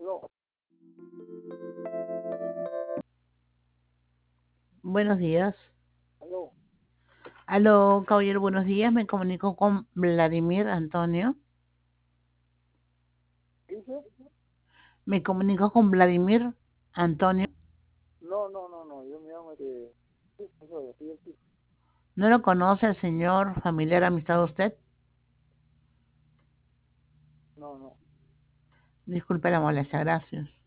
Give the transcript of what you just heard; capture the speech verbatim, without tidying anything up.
Aló, Buenos días. aló. Aló, caballero, buenos días. Me comunico con Vladimir Antonio. ¿Qué dice? Me comunico con Vladimir Antonio. No, no, no, no, yo me llamo de... Sí, sí, soy, soy el tipo. ¿No lo conoce el señor familiar amistad de usted? No, no. Disculpe la molestia, gracias.